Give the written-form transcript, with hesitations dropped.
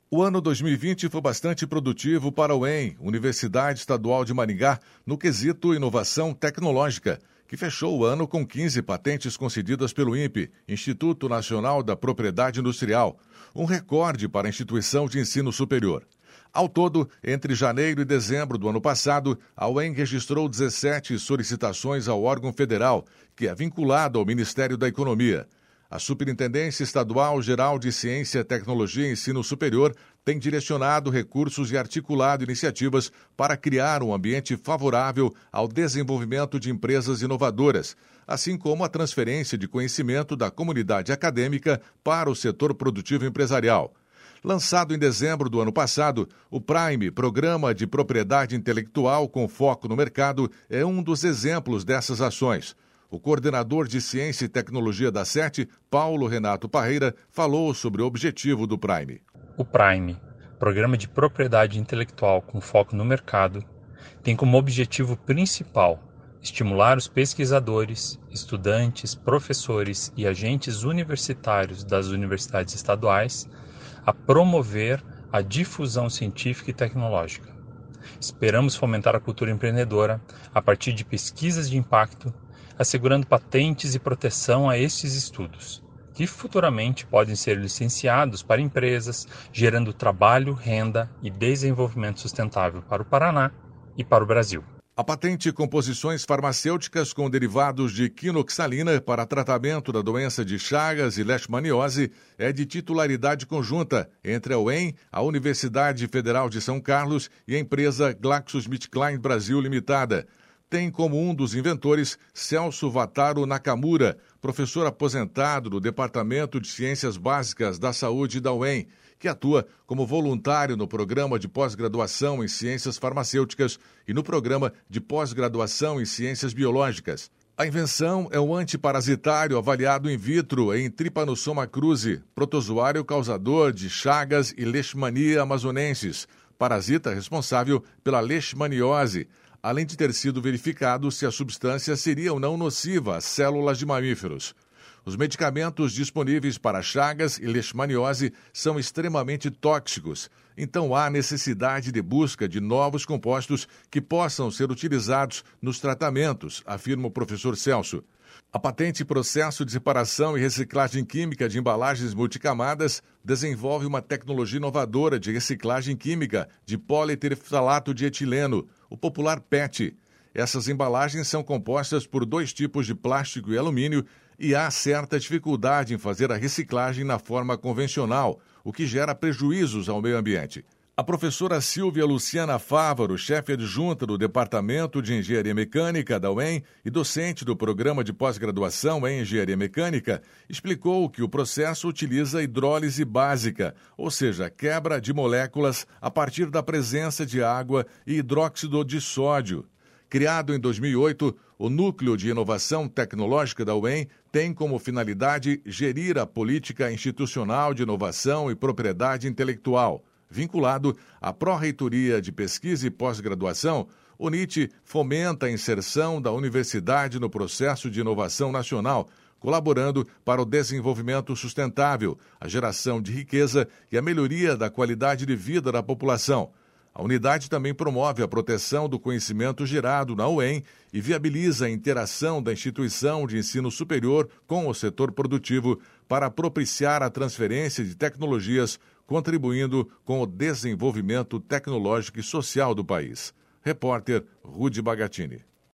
O ano 2020 foi bastante produtivo para a UEM, Universidade Estadual de Maringá, no quesito inovação tecnológica, que fechou o ano com 15 patentes concedidas pelo INPE, Instituto Nacional da Propriedade Industrial, um recorde para a instituição de ensino superior. Ao todo, entre janeiro e dezembro do ano passado, a UEM registrou 17 solicitações ao órgão federal, que é vinculado ao Ministério da Economia. A Superintendência Estadual Geral de Ciência, Tecnologia e Ensino Superior tem direcionado recursos e articulado iniciativas para criar um ambiente favorável ao desenvolvimento de empresas inovadoras, assim como a transferência de conhecimento da comunidade acadêmica para o setor produtivo empresarial. Lançado em dezembro do ano passado, o Prime, Programa de Propriedade Intelectual com Foco no Mercado, é um dos exemplos dessas ações. O coordenador de Ciência e Tecnologia da SET, Paulo Renato Parreira, falou sobre o objetivo do Prime. O Prime, Programa de Propriedade Intelectual com Foco no Mercado, tem como objetivo principal estimular os pesquisadores, estudantes, professores e agentes universitários das universidades estaduais a promover a difusão científica e tecnológica. Esperamos fomentar a cultura empreendedora a partir de pesquisas de impacto, assegurando patentes e proteção a estes estudos, que futuramente podem ser licenciados para empresas, gerando trabalho, renda e desenvolvimento sustentável para o Paraná e para o Brasil. A patente Composições Farmacêuticas com derivados de quinoxalina para tratamento da doença de Chagas e Leishmaniose é de titularidade conjunta entre a UEM, a Universidade Federal de São Carlos e a empresa GlaxoSmithKline Brasil Limitada. Tem como um dos inventores Celso Vataro Nakamura, professor aposentado do Departamento de Ciências Básicas da Saúde da UEM, que atua como voluntário no Programa de Pós-Graduação em Ciências Farmacêuticas e no Programa de Pós-Graduação em Ciências Biológicas. A invenção é um antiparasitário avaliado in vitro em Trypanosoma cruzi, protozoário causador de Chagas e Leishmania amazonensis, parasita responsável pela leishmaniose, além de ter sido verificado se a substância seria ou não nociva às células de mamíferos. Os medicamentos disponíveis para Chagas e Leishmaniose são extremamente tóxicos, então há necessidade de busca de novos compostos que possam ser utilizados nos tratamentos, afirma o professor Celso. A patente Processo de Separação e Reciclagem Química de Embalagens Multicamadas desenvolve uma tecnologia inovadora de reciclagem química de polietilfalato de etileno, o popular PET. Essas embalagens são compostas por 2 tipos de plástico e alumínio e há certa dificuldade em fazer a reciclagem na forma convencional, o que gera prejuízos ao meio ambiente. A professora Silvia Luciana Fávaro, chefe adjunta do Departamento de Engenharia Mecânica da UEM e docente do Programa de Pós-Graduação em Engenharia Mecânica, explicou que o processo utiliza hidrólise básica, ou seja, quebra de moléculas a partir da presença de água e hidróxido de sódio. Criado em 2008, o Núcleo de Inovação Tecnológica da UEM tem como finalidade gerir a política institucional de inovação e propriedade intelectual. Vinculado à Pró-Reitoria de Pesquisa e Pós-Graduação, o NIT fomenta a inserção da universidade no processo de inovação nacional, colaborando para o desenvolvimento sustentável, a geração de riqueza e a melhoria da qualidade de vida da população. A unidade também promove a proteção do conhecimento gerado na UEM e viabiliza a interação da instituição de ensino superior com o setor produtivo para propiciar a transferência de tecnologias, contribuindo com o desenvolvimento tecnológico e social do país. Repórter Rudy Bagatini.